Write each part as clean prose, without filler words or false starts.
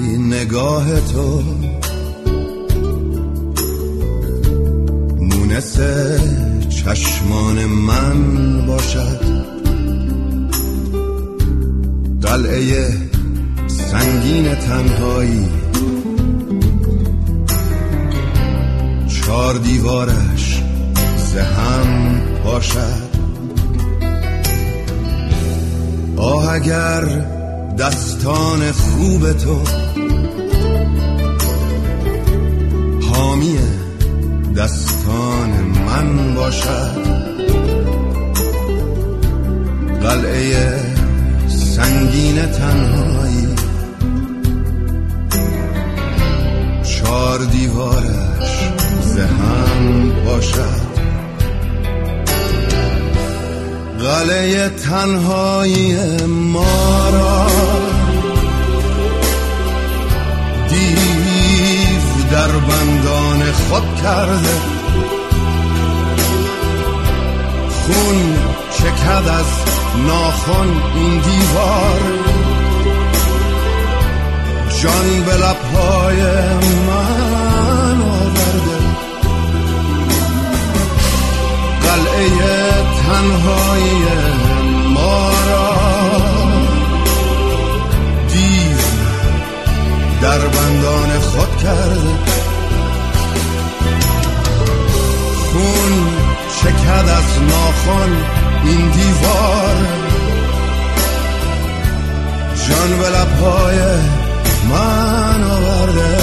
نگاه تو مونس چشمان من باشد، قلعه سنگین تنهایی چار دیوارش زهم باشد. آه اگر دستان خوب تو حامی دستان من باشد، قلعه سنگین تنهایی چار دیوارش زهم باشد. قلعه تنهایی ما را دیو در بندان خود کرده، خون چکد از ناخن این دیوار، جان به لبهای من آورده. قلعه تنهایی ما را دیو در بندان خود کرده، خون چکد از ناخن این دیوار، جان به لبهای من آورده.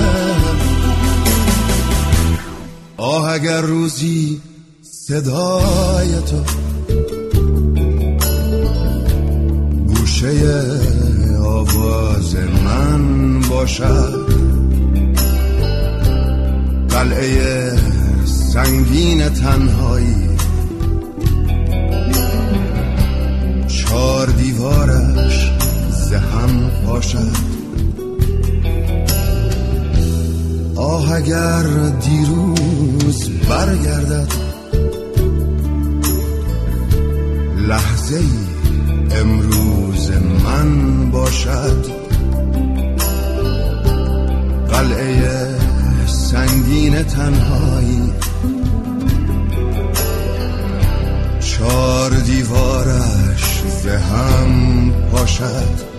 آه اگر روزی صدای تو گوشه آواز من باشد، قلعه سنگین تنهایی چار دیوارش زهم باشد. آه اگر دیروز برگردد لحظه ای امروز من باشد، قلعه سنگین تنهایی چار دیوارش زهم باشد.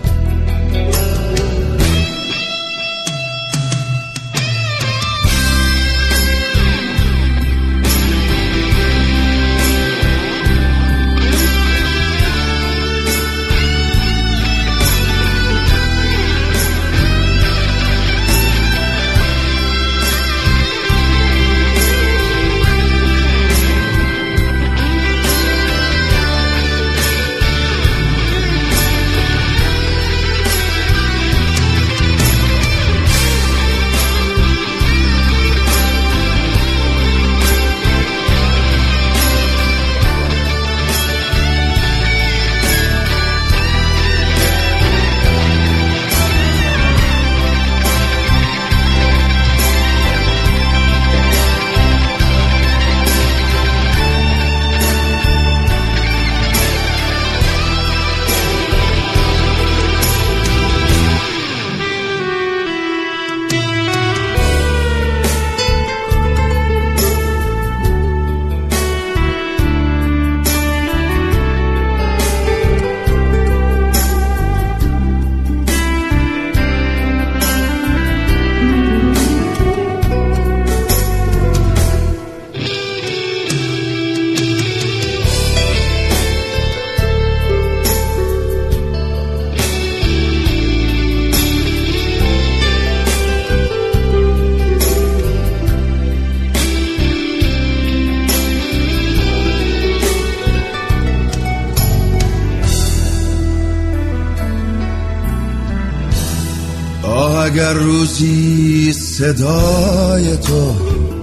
اگر روزی صدای تو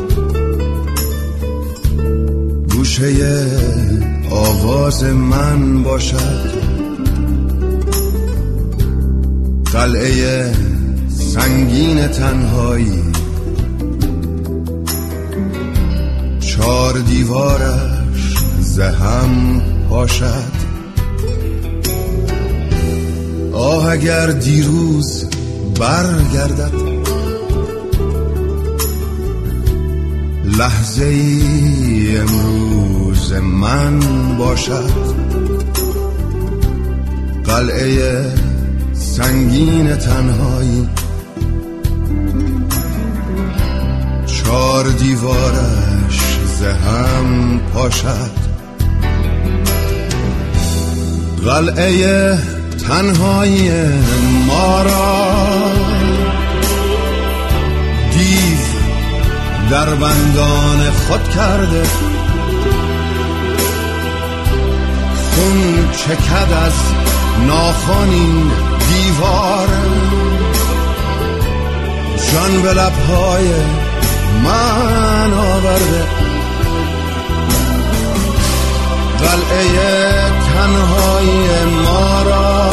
گوشه آواز من باشد، قلعه سنگین تنهایی چار دیوارش زهم باشد. آه اگر دیروز برگردد، لحظه ای امروز من باشد، قلعه سنگین تنهایی، چار دیوارش زهم پاشد، قلعه تنهایی ما را دیو در بندان خود کرده، خون چکد از ناخن این دیوار، جان به لبهای من آورده، قلعه تنهایی ما را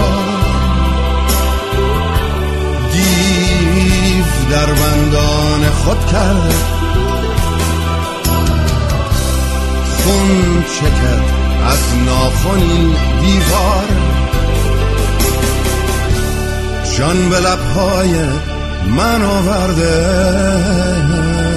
دیو در بندان خود کرده، خون چکد از ناخن این دیوار، جان به لبهای من آورده.